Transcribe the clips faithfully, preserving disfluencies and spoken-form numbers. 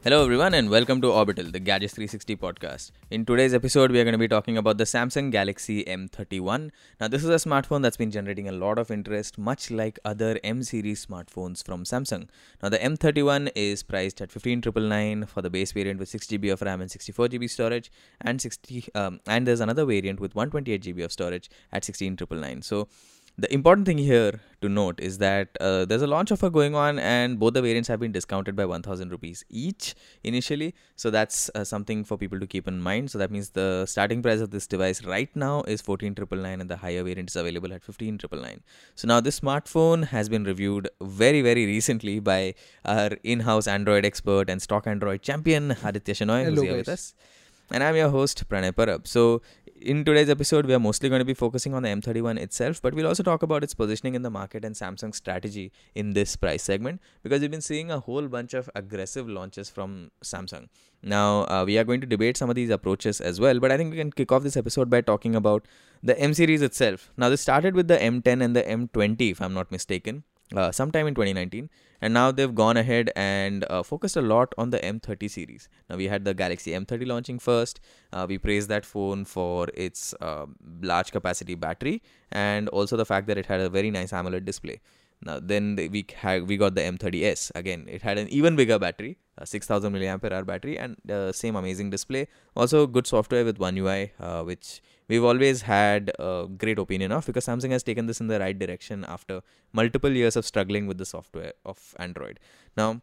Hello everyone and welcome to Orbital, the Gadgets three sixty podcast. In today's episode, we are going to be talking about the Samsung Galaxy M thirty-one. Now, this is a smartphone that's been generating a lot of interest, much like other M-series smartphones from Samsung. Now, the M thirty-one is priced at fifteen thousand nine hundred ninety-nine for the base variant with six gigabytes of RAM and sixty-four gigabytes storage, and sixty um, and there's another variant with one hundred twenty-eight gigabytes of storage at sixteen thousand nine hundred ninety-nine. So, the important thing here to note is that uh, there's a launch offer going on and both the variants have been discounted by one thousand rupees each initially. So that's uh, something for people to keep in mind. So that means the starting price of this device right now is fourteen thousand nine hundred ninety-nine and the higher variant is available at fifteen thousand nine hundred ninety-nine. So now this smartphone has been reviewed very, very recently by our in-house Android expert and stock Android champion, Aditya Shenoy, who's here with us. And I'm your host, Pranay Parab. So in today's episode, we are mostly going to be focusing on the M thirty-one itself, but we'll also talk about its positioning in the market and Samsung's strategy in this price segment, because we've been seeing a whole bunch of aggressive launches from Samsung. Now, uh, we are going to debate some of these approaches as well, but I think we can kick off this episode by talking about the M series itself. Now, this started with the M ten and the M twenty, if I'm not mistaken. Uh, sometime in twenty nineteen, and now they've gone ahead and uh, focused a lot on the M thirty series. Now we had the Galaxy M thirty launching first. Uh, we praised that phone for its uh, large capacity battery and also the fact that it had a very nice AMOLED display. Now then the, we ha- we got the M thirty S. Again, it had an even bigger battery, a six thousand milliamp hour battery, and uh, same amazing display. Also good software with One U I, uh, which we've always had a great opinion of, because Samsung has taken this in the right direction after multiple years of struggling with the software of Android. Now,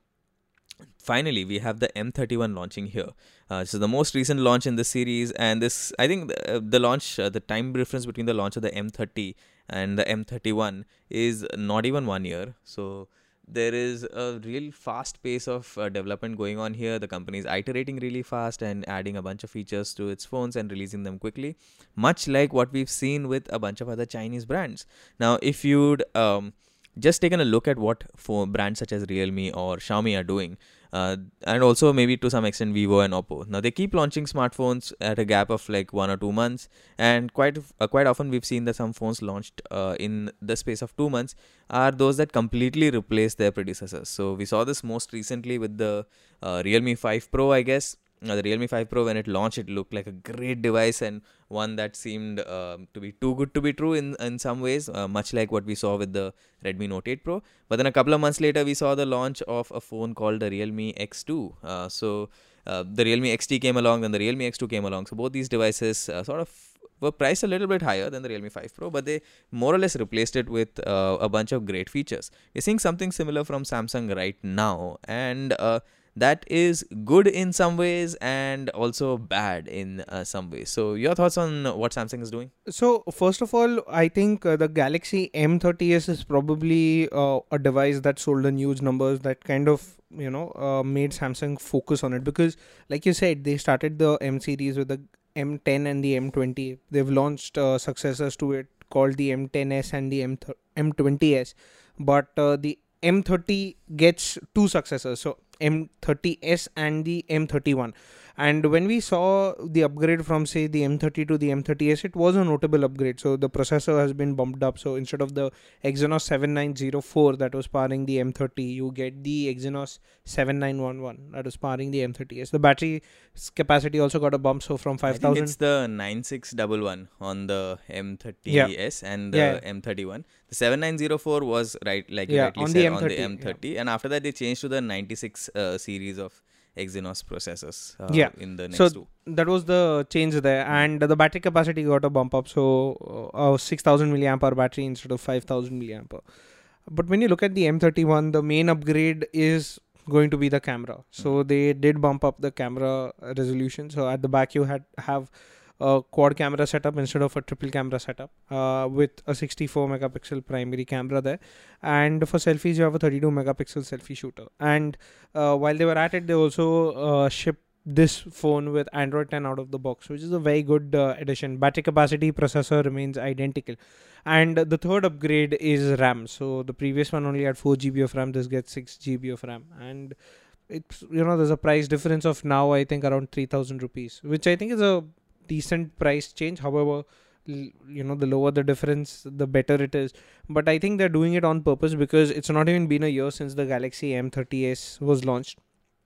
finally, we have the M thirty-one launching here. Uh, this is the most recent launch in the series, and this, I think, the, uh, the launch, uh, the time difference between the launch of the M thirty and the M thirty-one is not even one year. So there is a real fast pace of uh, development going on here. The company is iterating really fast and adding a bunch of features to its phones and releasing them quickly, much like what we've seen with a bunch of other Chinese brands. Now, if you'd um, just taken a look at what phone brands such as Realme or Xiaomi are doing, uh, and also maybe to some extent Vivo and Oppo. Now they keep launching smartphones at a gap of like one or two months, and quite uh, quite often we've seen that some phones launched uh, in the space of two months are those that completely replace their predecessors. So we saw this most recently with the uh, Realme five Pro, I guess. Uh, the Realme five Pro, when it launched, it looked like a great device and one that seemed uh, to be too good to be true in, in some ways, uh, much like what we saw with the Redmi Note eight Pro. But then a couple of months later, we saw the launch of a phone called the Realme X two. Uh, so uh, the Realme X T came along, then the Realme X two came along. So both these devices uh, sort of were priced a little bit higher than the Realme five Pro, but they more or less replaced it with uh, a bunch of great features. We're seeing something similar from Samsung right now, and uh, that is good in some ways and also bad in uh, some ways. So your thoughts on what Samsung is doing? So first of all, I think uh, the Galaxy M thirty S is probably uh, a device that sold in huge numbers, that kind of, you know, uh, made Samsung focus on it, because like you said, they started the M series with the M ten and the M twenty. They've launched uh, successors to it called the M ten S and the M twenty S, but uh, the M thirty gets two successors, so M thirty S and the M thirty-one. And when we saw the upgrade from, say, the M thirty to the M thirty S, it was a notable upgrade. So the processor has been bumped up. So instead of the Exynos seven nine zero four that was powering the M thirty, you get the Exynos seven nine one one that was powering the M thirty S. The battery capacity also got a bump. So from five thousand. It's the nine six one one on the M thirty S yeah. and the yeah. M thirty-one. The seven nine zero four was, right, like you yeah, rightly on said, the on the M thirty. Yeah. And after that, they changed to the ninety-six uh, series of Exynos processors uh, yeah. in the next so two. That was the change there, and the battery capacity got a bump up, so uh, six thousand milliamp hour battery instead of five thousand milliamp hour. But when you look at the M thirty-one, the main upgrade is going to be the camera. So mm-hmm. they did bump up the camera resolution. So at the back you had have a quad camera setup instead of a triple camera setup uh, with a sixty-four megapixel primary camera there, and for selfies you have a thirty-two megapixel selfie shooter. And uh, while they were at it, they also uh, shipped this phone with Android ten out of the box, which is a very good uh, addition. Battery capacity, processor remains identical, and the third upgrade is RAM. So the previous one only had four gigabytes of RAM, this gets six gigabytes of RAM, and it's, you know, there's a price difference of now I think around three thousand rupees, which I think is a decent price change. However, you know, the lower the difference, the better it is. But I think they're doing it on purpose, because it's not even been a year since the Galaxy M thirty S was launched,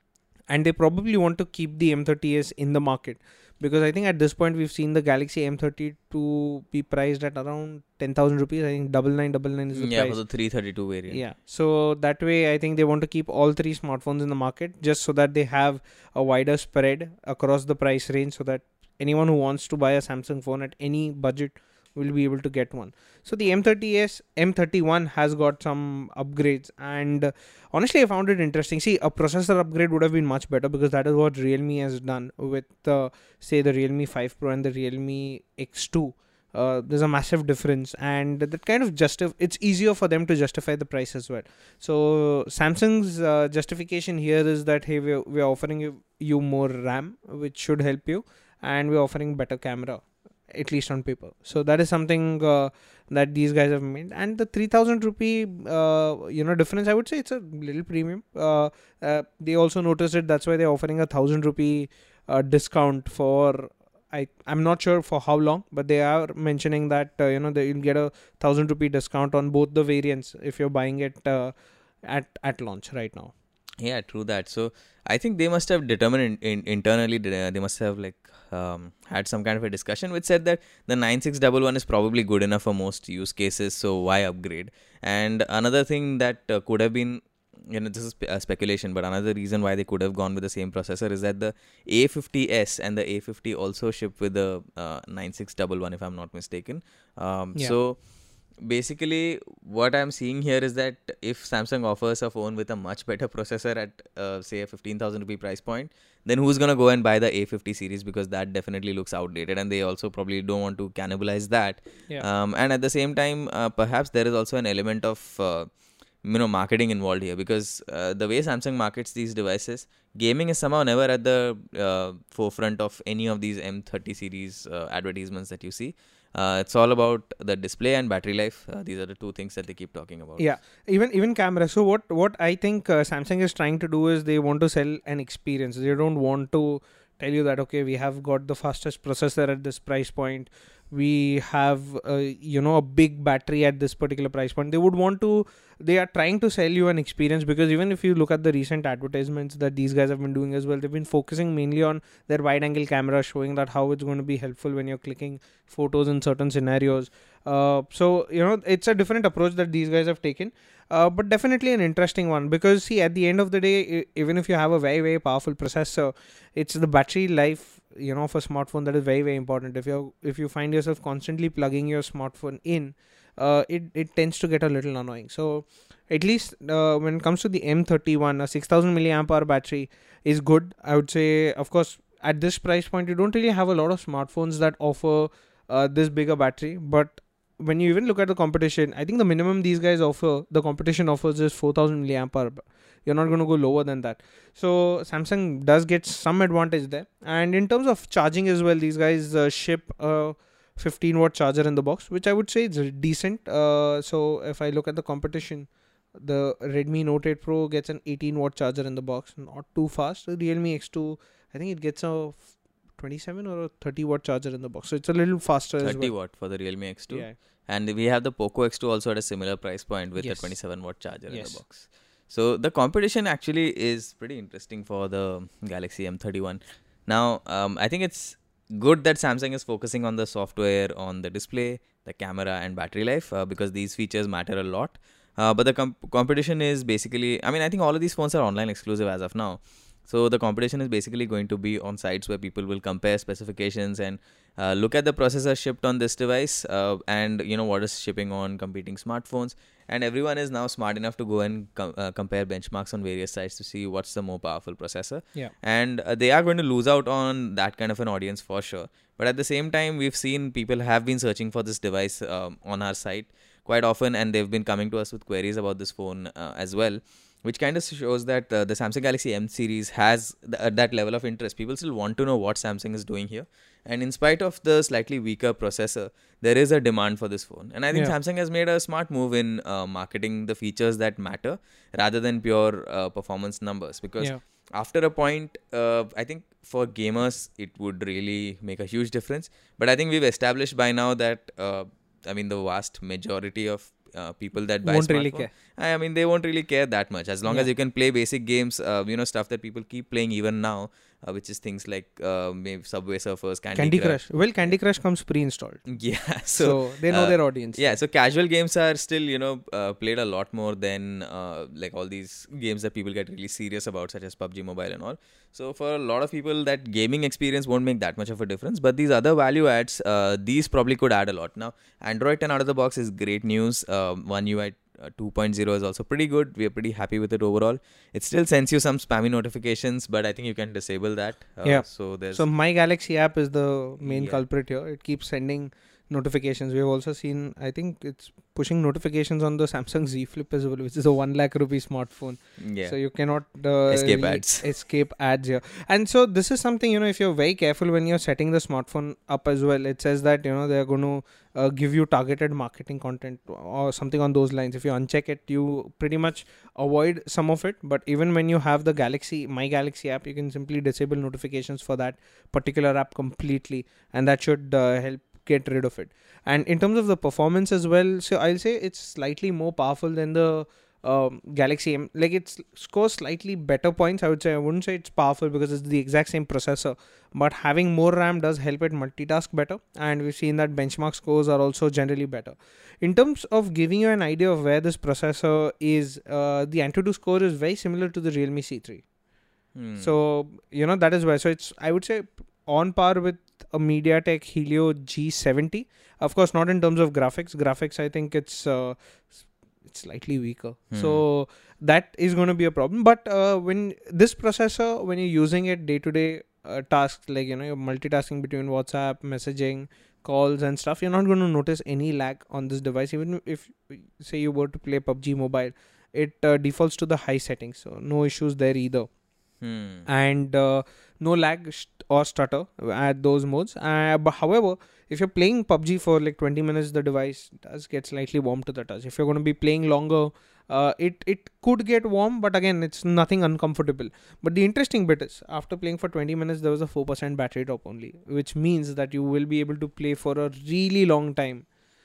and they probably want to keep the M thirty S in the market, because I think at this point we've seen the Galaxy M thirty to be priced at around ten thousand rupees. I think double nine double nine is the yeah, price. for the three thirty-two variant. Yeah, so that way I think they want to keep all three smartphones in the market, just so that they have a wider spread across the price range, so that anyone who wants to buy a Samsung phone at any budget will be able to get one. So the M thirty S, M thirty-one has got some upgrades, and uh, honestly I found it interesting. See, a processor upgrade would have been much better, because that is what Realme has done with uh, say the Realme five Pro and the Realme X two. Uh, there's a massive difference, and that kind of justif- it's easier for them to justify the price as well. So Samsung's uh, justification here is that, hey, we're, we're offering you, you more RAM, which should help you, and we're offering better camera, at least on paper. So that is something uh, that these guys have made. And the three thousand rupee uh, you know difference, I would say it's a little premium. Uh, uh, they also noticed it, that's why they're offering a one thousand rupee uh, discount for, I, I'm not sure for how long, but they are mentioning that uh, you know that you'll get a one thousand rupee discount on both the variants if you're buying it uh, at at launch right now. Yeah, true that. So I think they must have determined in, in, internally, they they must have like um, had some kind of a discussion which said that the nine six one one is probably good enough for most use cases, so why upgrade? And another thing that uh, could have been, you know, this is spe- uh, speculation, but another reason why they could have gone with the same processor is that the A fifty S and the A fifty also ship with the uh, nine six one one, if I'm not mistaken. Um, Yeah. So basically, what I'm seeing here is that if Samsung offers a phone with a much better processor at uh, say a fifteen thousand rupee price point, then who's gonna go and buy the A fifty series, because that definitely looks outdated, and they also probably don't want to cannibalize that. Yeah. Um, and at the same time, uh, perhaps there is also an element of uh, you know marketing involved here, because uh, the way Samsung markets these devices, gaming is somehow never at the uh, forefront of any of these M thirty series uh, advertisements that you see. Uh, it's all about the display and battery life. Uh, these are the two things that they keep talking about. Yeah, even even camera. So what what I think uh, Samsung is trying to do is they want to sell an experience. They don't want to tell you that, okay, we have got the fastest processor at this price point, we have uh, you know a big battery at this particular price point. They would want to, they are trying to sell you an experience, because even if you look at the recent advertisements that these guys have been doing as well, they've been focusing mainly on their wide angle camera, showing that how it's going to be helpful when you're clicking photos in certain scenarios. Uh, so you know it's a different approach that these guys have taken, uh, but definitely an interesting one, because see, at the end of the day, e- even if you have a very very powerful processor, it's the battery life, you know, of a smartphone that is very very important. If you if you find yourself constantly plugging your smartphone in, uh, it it tends to get a little annoying. So at least uh, when it comes to the M thirty-one, a six thousand milliamp hour battery is good, I would say. Of course, at this price point, you don't really have a lot of smartphones that offer uh, this bigger battery, but when you even look at the competition, I think the minimum these guys offer, the competition offers, is four thousand milliamp hour. You're not going to go lower than that. So Samsung does get some advantage there. And in terms of charging as well, these guys uh, ship a fifteen watt charger in the box, which I would say is decent. Uh, so if I look at the competition, the Redmi Note eight Pro gets an eighteen watt charger in the box, not too fast. The Realme X two, I think it gets a twenty-seven or a thirty watt charger in the box, so it's a little faster as well. thirty watt for the Realme X two. Yeah. And we have the Poco X two also at a similar price point with Yes. a twenty-seven watt charger Yes. in the box. So the competition actually is pretty interesting for the Galaxy M thirty-one. Now, um, I think it's good that Samsung is focusing on the software, on the display, the camera, and battery life, uh, because these features matter a lot. Uh, but the com- competition is basically, I mean, I think all of these phones are online exclusive as of now. So the competition is basically going to be on sites where people will compare specifications and uh, look at the processor shipped on this device, uh, and you know what is shipping on competing smartphones. And everyone is now smart enough to go and com- uh, compare benchmarks on various sites to see what's the more powerful processor. Yeah. And uh, they are going to lose out on that kind of an audience for sure. But at the same time, we've seen people have been searching for this device um, on our site quite often, and they've been coming to us with queries about this phone uh, as well, which kind of shows that uh, the Samsung Galaxy M series has th- uh, that level of interest. People still want to know what Samsung is doing here. And in spite of the slightly weaker processor, there is a demand for this phone. And I think Yeah. Samsung has made a smart move in uh, marketing the features that matter rather than pure uh, performance numbers. Because Yeah. after a point, uh, I think for gamers, it would really make a huge difference. But I think we've established by now that, uh, I mean, the vast majority of uh, people that buy Won't really smartphone, care. I mean, they won't really care that much as long Yeah. as you can play basic games, uh, you know, stuff that people keep playing even now, uh, which is things like uh, maybe Subway Surfers, Candy, Candy Crush. Crush. Well, Candy Crush comes pre-installed. Yeah, So, so, they know uh, their audience. yeah, so casual games are still, you know, uh, played a lot more than uh, like all these games that people get really serious about, such as P U B G Mobile and all. So for a lot of people, that gaming experience won't make that much of a difference. But these other value adds, uh, these probably could add a lot. Now, Android ten out of the box is great news. Uh, One U I uh, two point oh is also pretty good. We are pretty happy with it overall. It still sends you some spammy notifications, but I think you can disable that. Uh, Yeah. So there's So My Galaxy app is the main Yeah. culprit here. It keeps sending notifications. We have also seen, I think it's pushing notifications on the Samsung Z Flip as well, which is a one lakh rupee smartphone. yeah. So you cannot uh, Escape really ads. escape ads here. And so this is something, you know, if you're very careful when you're setting the smartphone up as well, it says that, you know, they're going to uh, give you targeted marketing content or something on those lines. If you uncheck it, you pretty much avoid some of it. But even when you have the Galaxy, My Galaxy app, you can simply disable notifications for that particular app completely. And that should uh, help get rid of it. And in terms of the performance as well, so I'll say it's slightly more powerful than the um, Galaxy M. Like it scores slightly better points. I would say I wouldn't say it's powerful because it's the exact same processor, but having more RAM does help it multitask better. And we've seen that benchmark scores are also generally better. In terms of giving you an idea of where this processor is, uh, the Antutu score is very similar to the Realme C three. Hmm. So you know that is why. So it's I would say on par with a MediaTek Helio G seventy. Of course, not in terms of graphics. Graphics, I think it's uh, it's slightly weaker. Hmm. So that is going to be a problem. But uh, when this processor, when you're using it day to day tasks, like you know, you're multitasking between WhatsApp, messaging, calls, and stuff, you're not going to notice any lag on this device. Even if, say, you were to play P U B G Mobile, it uh, defaults to the high settings, so no issues there either. Hmm. And uh, no lag st- or stutter at those modes. Uh, but however, if you're playing P U B G for like twenty minutes, the device does get slightly warm to the touch. If you're going to be playing longer, uh, it it could get warm, but again, it's nothing uncomfortable. But the interesting bit is, after playing for twenty minutes, there was a four percent battery drop only, which means that you will be able to play for a really long time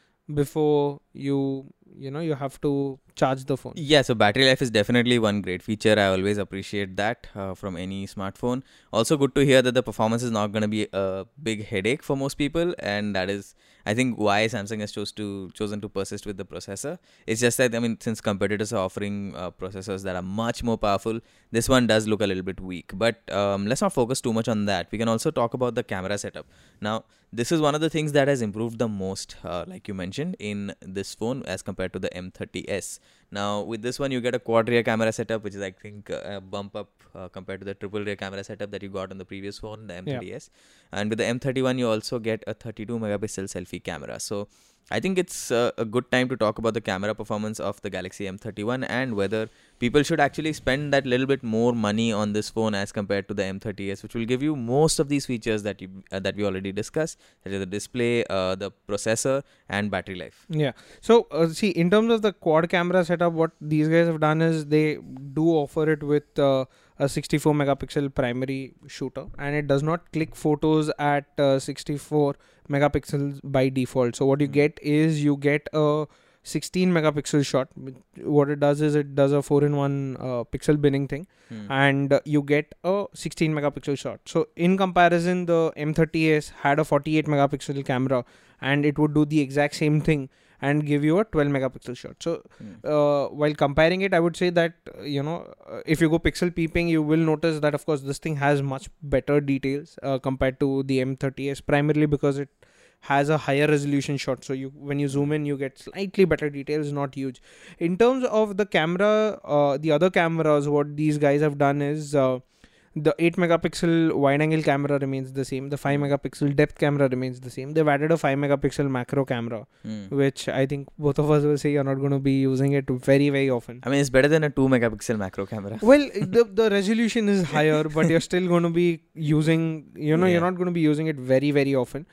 before you you know you have to charge the phone. Yeah, so battery life is definitely one great feature. I always appreciate that uh, from any smartphone. Also good to hear that the performance is not going to be a big headache for most people, and that is, I think, why Samsung has chose to chosen to persist with the processor. It's just that, I mean, since competitors are offering uh, processors that are much more powerful, this one does look a little bit weak. But um, let's not focus too much on that. We can also talk about the camera setup. Now, this is one of the things that has improved the most, uh, like you mentioned, in this phone as compared to the M thirty S. Now, with this one, you get a quad rear camera setup, which is, I think, a bump up uh, compared to the triple rear camera setup that you got on the previous phone, the M thirty S. Yeah. And with the M thirty-one, you also get a thirty-two megapixel selfie camera. So I think it's uh, a good time to talk about the camera performance of the Galaxy M thirty-one and whether people should actually spend that little bit more money on this phone as compared to the M thirty S, which will give you most of these features that you uh, that we already discussed, such as the display, uh, the processor, and battery life. Yeah. So uh, see, in terms of the quad camera setup, what these guys have done is they do offer it with uh, a sixty-four megapixel primary shooter, and it does not click photos at uh, sixty-four megapixels by default. So what you Mm. get is you get a sixteen megapixel shot. What it does is it does a four in one uh, pixel binning thing, Hmm. and uh, you get a sixteen megapixel shot. So in comparison, the M thirty S had a forty-eight megapixel camera, and it would do the exact same thing and give you a twelve megapixel shot. So Hmm. uh, while comparing it, I would say that uh, you know uh, if you go pixel peeping, you will notice that of course this thing has much better details uh, compared to the M thirty S, primarily because it has a higher resolution shot. So you when you zoom in, you get slightly better details, not huge. In terms of the camera, uh, the other cameras, what these guys have done is uh, the eight megapixel wide angle camera remains the same. The five megapixel depth camera remains the same. They've added a five megapixel macro camera, Hmm. which I think both of us will say you're not going to be using it very, very often. I mean, it's better than a two megapixel macro camera. Well, the the resolution is higher, but you're still going to be using, you know, Yeah. you're not going to be using it very, very often.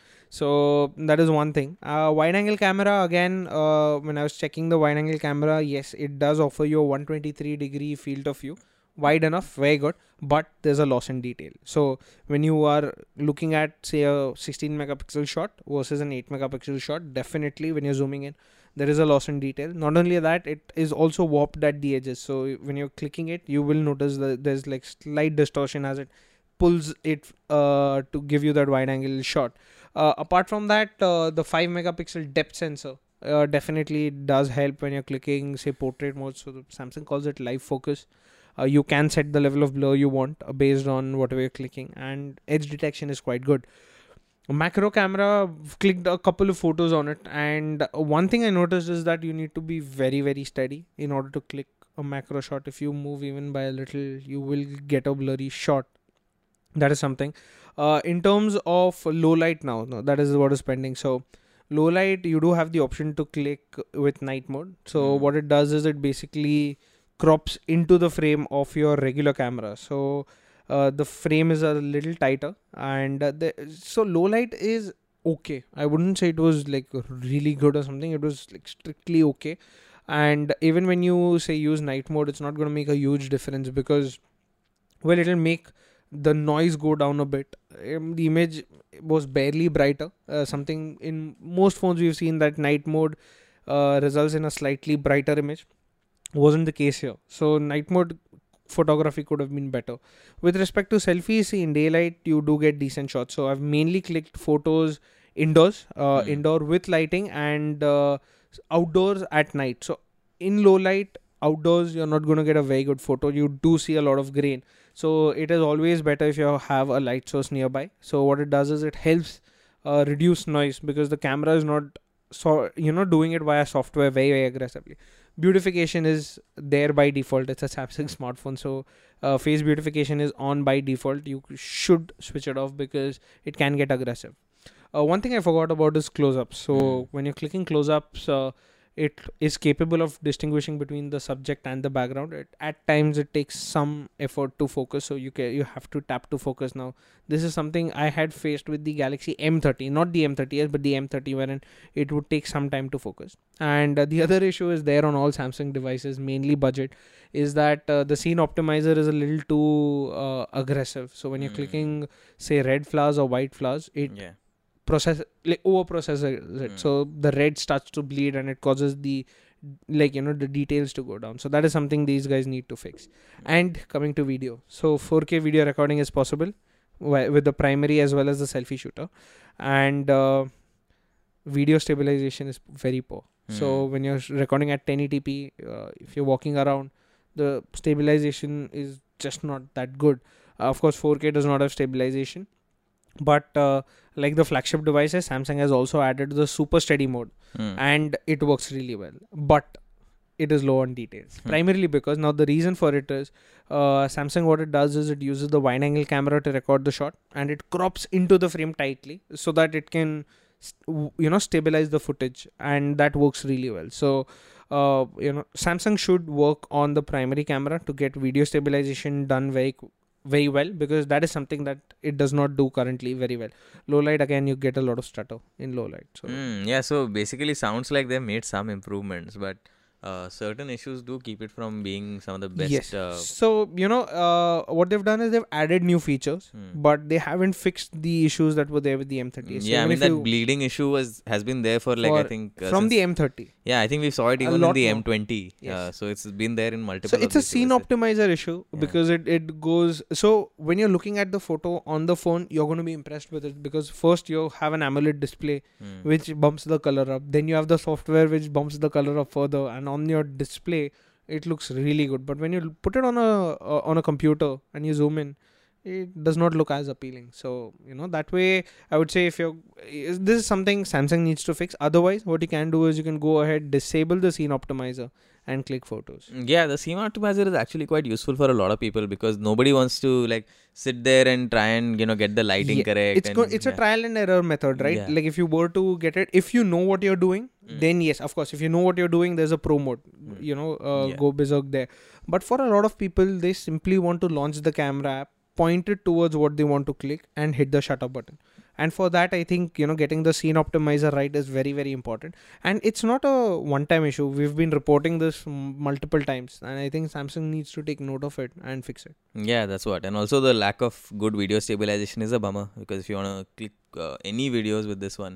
So that is one thing. Uh, wide angle camera, again, uh, when I was checking the wide angle camera, yes, it does offer you a one twenty-three degree field of view. Wide enough, very good, but there's a loss in detail. So when you are looking at, say, a sixteen megapixel shot versus an eight megapixel shot, definitely when you're zooming in, there is a loss in detail. Not only that, it is also warped at the edges. So when you're clicking it, you will notice that there's like slight distortion as it pulls it uh, to give you that wide angle shot. Uh, apart from that, uh, the five megapixel depth sensor uh, definitely does help when you're clicking, say, portrait mode. So the Samsung calls it live focus. Uh, you can set the level of blur you want uh, based on whatever you're clicking, and edge detection is quite good. Macro camera, I've clicked a couple of photos on it, and one thing I noticed is that you need to be very very steady in order to click a macro shot. If you move even by a little, you will get a blurry shot. That is something. Uh, in terms of low light now, no, that is what is pending. So low light, you do have the option to click with night mode. So Mm. what it does is it basically crops into the frame of your regular camera. So uh, the frame is a little tighter, and uh, the, so low light is okay. I wouldn't say it was like really good or something. It was like strictly okay. And even when you say use night mode, it's not going to make a huge difference because, well, it'll make the noise go down a bit. Um, the image was barely brighter. Uh, something in most phones we've seen that night mode uh, results in a slightly brighter image. Wasn't the case here. So night mode photography could have been better. With respect to selfies, see, in daylight you do get decent shots. So I've mainly clicked photos indoors, uh, Hmm. indoor with lighting, and uh, outdoors at night. So in low light outdoors, you're not going to get a very good photo. You do see a lot of grain. So it is always better if you have a light source nearby. So what it does is it helps uh, reduce noise because the camera is not, so you know, doing it via software very very aggressively. Beautification is there by default. It's a Samsung smartphone, so uh, face beautification is on by default. You should switch it off because it can get aggressive. Uh, one thing I forgot about is close-ups. So Mm. when you're clicking close-ups, uh, it is capable of distinguishing between the subject and the background. It, at times it takes some effort to focus, so you can you have to tap to focus. Now this is something I had faced with the Galaxy M thirty, not the M thirty s but the M thirty, wherein it would take some time to focus. And uh, the other issue is there on all Samsung devices, mainly budget, is that uh, the scene optimizer is a little too uh, aggressive. So when you're Mm. clicking, say, red flowers or white flowers, it Yeah. process like over processes it. Mm. So the red starts to bleed and it causes the, like, you know, the details to go down. So that is something these guys need to fix. And coming to video, so four K video recording is possible wi- with the primary as well as the selfie shooter, and uh, video stabilization is very poor. So Hmm. when you're recording at ten eighty p, uh, if you're walking around, the stabilization is just not that good. Uh, of course, four K does not have stabilization, but uh, like the flagship devices, Samsung has also added the super steady mode, Hmm. and it works really well. But it is low on details, Hmm. primarily because now the reason for it is uh, Samsung, what it does is it uses the wide angle camera to record the shot, and it crops into the frame tightly so that it can st- w- you know stabilize the footage, and that works really well. So uh, you know Samsung should work on the primary camera to get video stabilization done very qu- very well, because that is something that it does not do currently very well. Low light, again, you get a lot of stutter in low light. So Mm, yeah, so basically sounds like they made some improvements, but uh, certain issues do keep it from being some of the best. yes. Uh, So you know uh, what they've done is they've added new features, hmm. but they haven't fixed the issues that were there with the M thirty. So yeah, I even mean if that you- bleeding issue was has been there for like I For- think uh, from since- the M thirty. yeah, I think we saw it a even in lot the more. M twenty. Yes. Uh, so it's been there in multiple. So of it's a these scene devices. optimizer issue Yeah. because it, it goes. So when you're looking at the photo on the phone, you're going to be impressed with it because first you have an AMOLED display Hmm. which bumps the color up. Then you have the software which bumps the color up further, and on your display it looks really good. But when you put it on a uh, on a computer and you zoom in, it does not look as appealing. So you know that way, I would say if you're is- this is something Samsung needs to fix. Otherwise, what you can do is you can go ahead, disable the scene optimizer, and click photos. Yeah, the scene optimizer is actually quite useful for a lot of people because nobody wants to like sit there and try and you know get the lighting Yeah, correct. It's and, go- it's yeah. a trial and error method, right? Yeah. Like if you were to get it, if you know what you're doing, Mm. then yes, of course. If you know what you're doing, there's a pro mode. Mm. You know, uh, Yeah. go berserk there. But for a lot of people, they simply want to launch the camera app, point it towards what they want to click, and hit the shutter button. And for that, I think you know getting the scene optimizer right is very very important. And it's not a one-time issue. We've been reporting this m- multiple times, and I think Samsung needs to take note of it and fix it. Yeah, that's what. And also the lack of good video stabilization is a bummer because if you want to click uh, any videos with this one,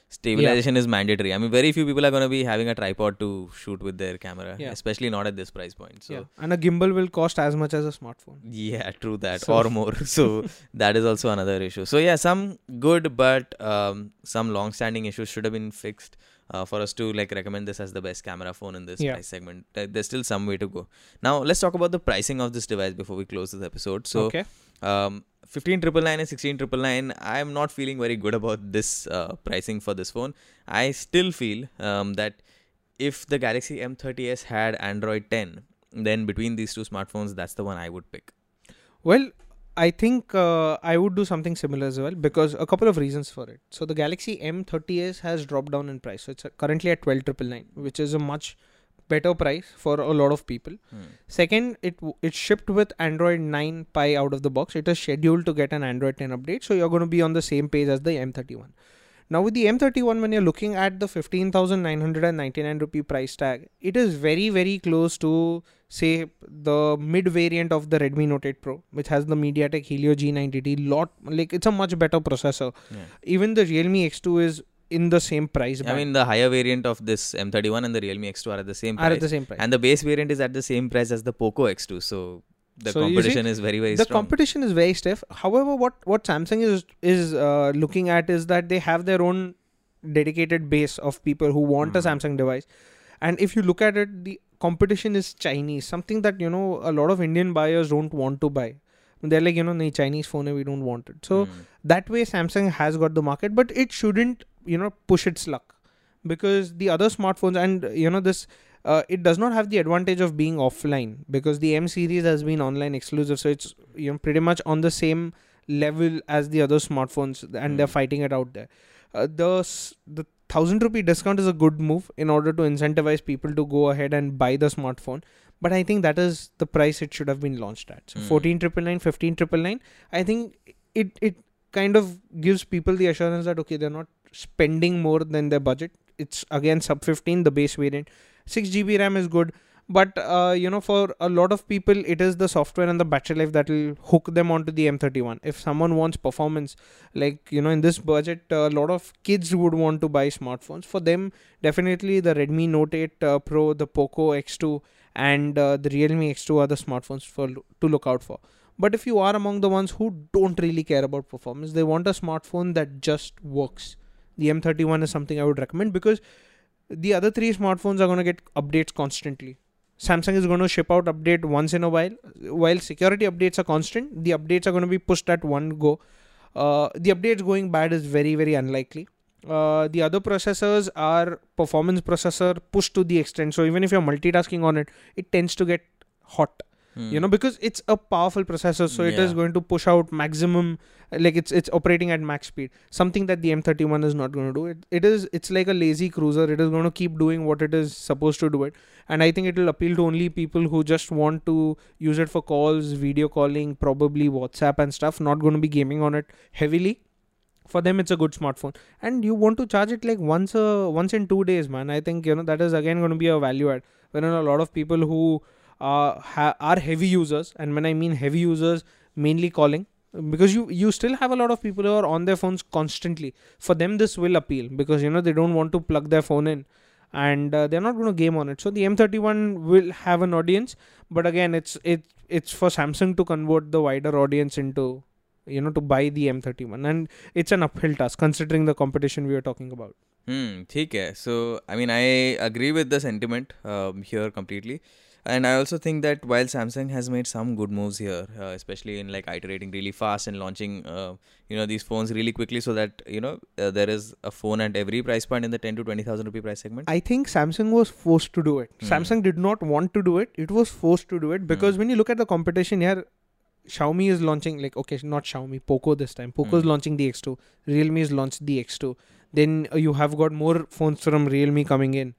stabilization is mandatory. I mean, very few people are going to be having a tripod to shoot with their camera, Yeah. especially not at this price point. So Yeah. And a gimbal will cost as much as a smartphone. yeah, true that, So- or more. So that is also another issue. So yeah, some good, but um, some long-standing issues should have been fixed uh, for us to like recommend this as the best camera phone in this Yeah. price segment. There- There's still some way to go. Now let's talk about the pricing of this device before we close this episode. So okay. um, fifteen nine nine and sixteen nine nine, I'm not feeling very good about this uh, pricing for this phone. I still feel um, that if the Galaxy M thirty s had Android ten, then between these two smartphones, that's the one I would pick. Well, I think uh, I would do something similar as well, because a couple of reasons for it. So the Galaxy M thirty s has dropped down in price. So it's uh, currently at twelve nine nine nine, which is a much better price for a lot of people. Hmm. Second, it w- it's shipped with Android nine Pie out of the box. It is scheduled to get an Android ten update, so you're going to be on the same page as the M thirty-one. Now with the M thirty-one, when you're looking at the fifteen thousand nine hundred ninety-nine rupee price tag, it is very very close to, say, the mid variant of the Redmi Note eight Pro, which has the MediaTek Helio G ninety T. Lot like it's a much better processor. Yeah. Even the Realme X two is in the same price I band. mean, the higher variant of this M thirty-one and the Realme X two are at the same are price. at the same price. And the base variant is at the same price as the Poco X two. So the So you see, competition is very, very the strong. competition is very stiff. However, what what Samsung is is uh, looking at is that they have their own dedicated base of people who want a Mhm. Samsung device, and if you look at it, the competition is Chinese, something that you know a lot of Indian buyers don't want to buy. They're like, you know, nahi, Chinese phone hai, we don't want it. So Hmm. that way Samsung has got the market, but it shouldn't, you know, push its luck, because the other smartphones, and you know this uh, it does not have the advantage of being offline, because the M series has been online exclusive, so it's, you know, pretty much on the same level as the other smartphones, and they're Mm. fighting it out there. Uh, the s- the thousand rupee discount is a good move in order to incentivize people to go ahead and buy the smartphone, but I think that is the price it should have been launched at. So Mm. fourteen nine nine nine, fifteen nine nine nine, I think it it kind of gives people the assurance that okay, they're not spending more than their budget. It's again sub fifteen, the base variant. six G B RAM is good, but uh, you know, for a lot of people, it is the software and the battery life that will hook them onto the M thirty-one. If someone wants performance, like, you know, in this budget, a lot of kids would want to buy smartphones. For them, definitely the Redmi Note eight uh, Pro, the Poco X two, and uh, the Realme X two are the smartphones for to look out for. But if you are among the ones who don't really care about performance, they want a smartphone that just works, the M thirty-one is something I would recommend, because the other three smartphones are going to get updates constantly. Samsung is going to ship out update once in a while. While security updates are constant, the updates are going to be pushed at one go. Uh, the updates going bad is very, very unlikely. Uh, the other processors are performance processor pushed to the extent. So even if you're multitasking on it, it tends to get hot. Hmm. You know, because it's a powerful processor, so it is Yeah. going to push out maximum, like it's it's operating at max speed, something that the M thirty-one is not going to do. It, it is it's like a lazy cruiser. It is going to keep doing what it is supposed to do it, and I think it will appeal to only people who just want to use it for calls, video calling, probably WhatsApp and stuff, not going to be gaming on it heavily. For them, it's a good smartphone, and you want to charge it like once a once in two days, man. I think, you know, that is again going to be a value add. When a lot of people who uh, ha- are heavy users, and when I mean heavy users, mainly calling, because you you still have a lot of people who are on their phones constantly. For them, this will appeal, because, you know, they don't want to plug their phone in, and uh, they're not going to game on it. So the M thirty-one will have an audience, but again, it's it it's for Samsung to convert the wider audience into, you know, to buy the M thirty-one, and it's an uphill task considering the competition we are talking about. Hmm, theek hai. So, I mean, I agree with the sentiment um, here completely. And I also think that while Samsung has made some good moves here, uh, especially in like iterating really fast and launching, uh, you know, these phones really quickly, so that, you know, uh, there is a phone at every price point in the ten to twenty thousand rupee price segment. I think Samsung was forced to do it. Hmm. Samsung did not want to do it. It was forced to do it, because Hmm. when you look at the competition here, Xiaomi is launching, like, okay, not Xiaomi, Poco this time. Poco is Hmm. launching the X two. Realme is launched the X two. Then uh, you have got more phones from Realme coming in.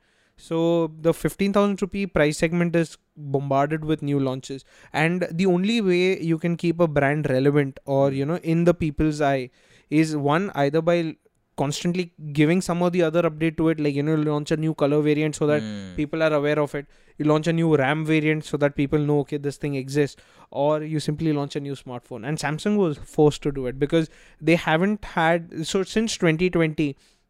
So the fifteen thousand rupee price segment is bombarded with new launches. And the only way you can keep a brand relevant, or, you know, in the people's eye, is one, either by constantly giving some or the other update to it, like, you know, launch a new color variant so that Hmm. people are aware of it. You launch a new RAM variant so that people know, okay, this thing exists, or you simply launch a new smartphone. And Samsung was forced to do it, because they haven't had, so since twenty twenty,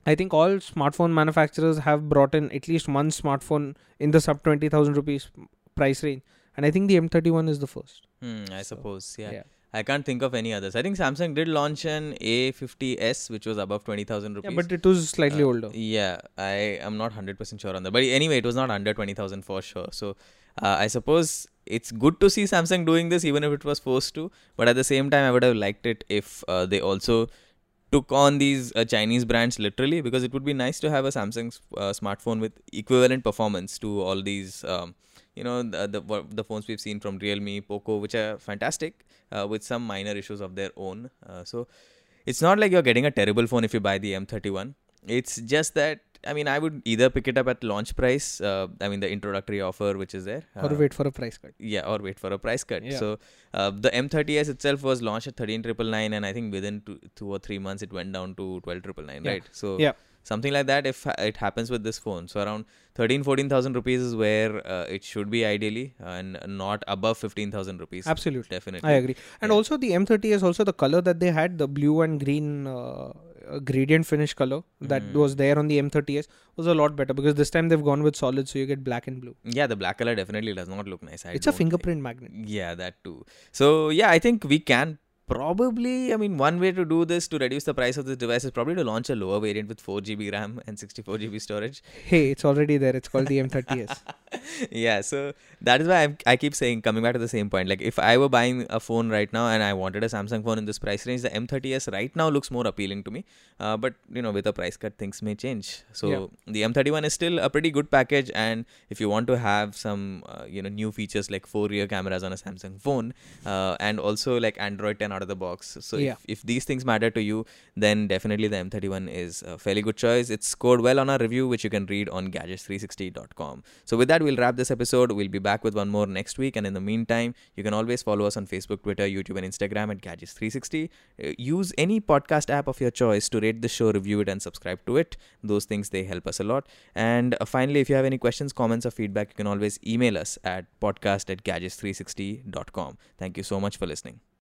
I think all smartphone manufacturers have brought in at least one smartphone in the sub twenty thousand rupees price range. And I think the M thirty-one is the first. Hmm, I So, suppose, yeah. yeah. I can't think of any others. I think Samsung did launch an A fifty S, which was above twenty thousand rupees. Yeah, but it was slightly Uh, older. Yeah, I am not one hundred percent sure on that. But anyway, it was not under twenty thousand for sure. So uh, I suppose it's good to see Samsung doing this, even if it was forced to. But at the same time, I would have liked it if uh, they also took on these uh, Chinese brands literally, because it would be nice to have a Samsung uh, smartphone with equivalent performance to all these, um, you know, the, the wha- the phones we've seen from Realme, Poco, which are fantastic uh, with some minor issues of their own. Uh, so it's not like you're getting a terrible phone if you buy the M thirty-one. It's just that, I mean, I would either pick it up at launch price, uh, I mean, the introductory offer which is there. Or uh, wait for a price cut. Yeah, or wait for a price cut. Yeah. So uh, the M thirty S itself was launched at thirteen nine nine, and I think within two, two or three months it went down to twelve nine nine, Yeah. right? So Yeah. something like that if it happens with this phone. So around thirteen fourteen thousand rupees is where uh, it should be ideally, and not above fifteen thousand rupees. Absolutely. Definitely. I agree. And Yeah. also the M thirty is also the color that they had, the blue and green uh, uh, gradient finish color that Mm. was there on the M thirty S was a lot better, because this time they've gone with solid, so you get black and blue. Yeah, the black color definitely does not look nice. I It's a don't fingerprint magnet. Like. Yeah, that too. So yeah, I think we can probably, I mean, one way to do this to reduce the price of this device is probably to launch a lower variant with four G B RAM and sixty-four G B storage. Hey, it's already there. It's called the M thirty S. Yeah, so that is why I'm, I keep saying, coming back to the same point, like if I were buying a phone right now and I wanted a Samsung phone in this price range, the M thirty S right now looks more appealing to me. Uh, but you know, with a price cut, things may change. So Yeah. the M thirty-one is still a pretty good package, and if you want to have some uh, you know new features like four rear cameras on a Samsung phone, uh, and also like Android ten out of the box, so Yeah. if, if these things matter to you, then definitely the M thirty-one is a fairly good choice. It's scored well on our review, which you can read on gadgets three sixty dot com. So with that, we'll wrap this episode. We'll be back with one more next week, and in the meantime, you can always follow us on Facebook, Twitter, YouTube, and Instagram at gadgets three sixty. Uh, use any podcast app of your choice to rate the show, review it, and subscribe to it. Those things, they help us a lot. And uh, finally, if you have any questions, comments, or feedback, you can always email us at podcast at gadgets three sixty dot com. Thank you so much for listening.